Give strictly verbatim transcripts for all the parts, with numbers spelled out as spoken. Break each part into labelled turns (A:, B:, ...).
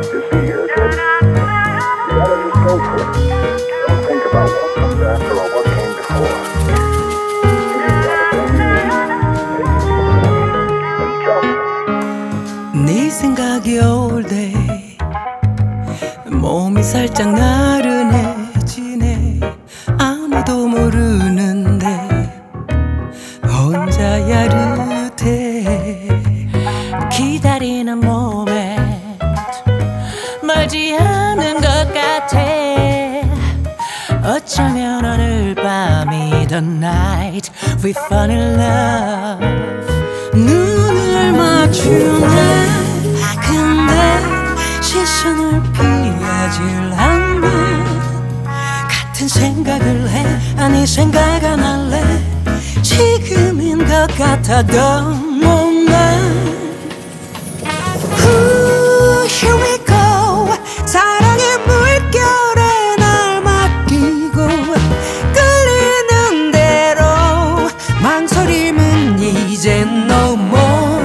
A: You see, you're good. You gotta just go for it. Don't think about what comes after or what came before.
B: 네 생각이 올 때 몸이 살짝 나른해지네. 아무도 모르는데 혼자 야릇해. 기다리는 모멘트 멀지 않은 것 같아. 어쩌면 오늘 밤이 the night we fall in love. 눈을 맞추네. 근데 시선을 피하질 않네. 같은 생각을 해. 아니 생각 안 할래. 지금인 것 같아 the moment. Ooh, here we go. 사랑의 물결에 날 맡기고 끌리는 대로 망설임은 이제 no more.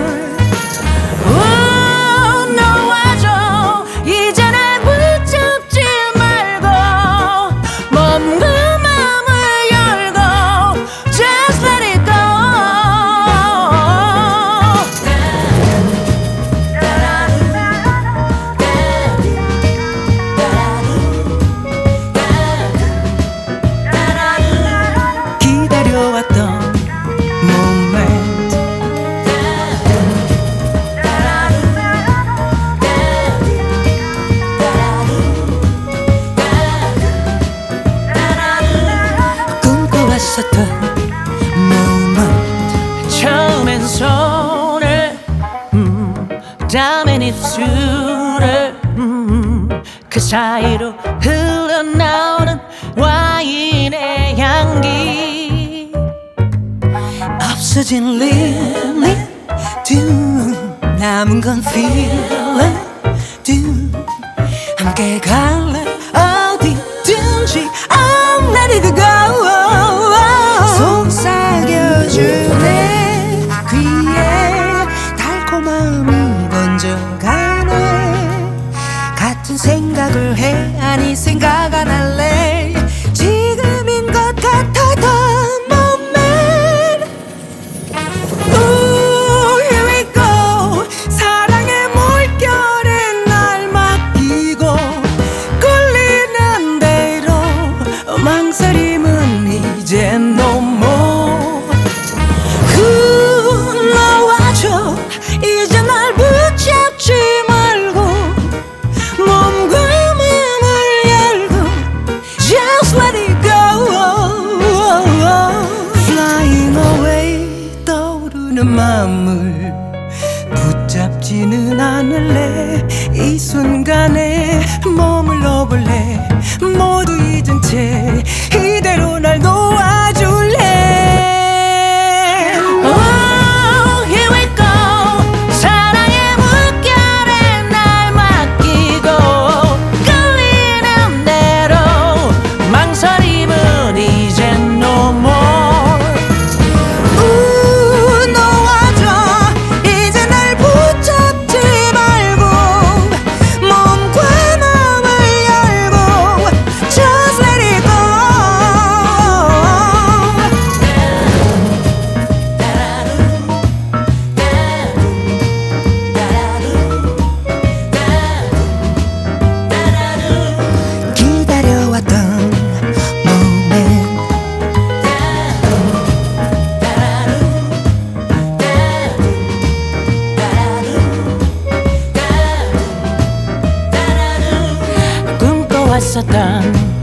B: 처음엔 손을 음, 다음엔 입술을 음, 그 사이로 흘러나오는 와인의 향기. 없어진 릴리 두 남은 건 feeling 두 함께 갈래 어디든지 I'm ready to go. 속삭여주네. 귀에 달콤함이 번져가네. 같은 생각을 해. 아니 생각 안 할래. 지금인 것 같아 the moment. Ooh, here we go. 사랑의 물결에 날 맡기고 끌리는 대로 망설임은 이제 no more. 이제 날 붙잡지 말고 몸과 마음을 열고 just let it go. Flying away. 떠오르는 마음을 붙잡지는 않을래. 이 순간에 머물러 볼래. 모두 잊은 채 이대로 날 놓아줄래. 꿈꿔왔었던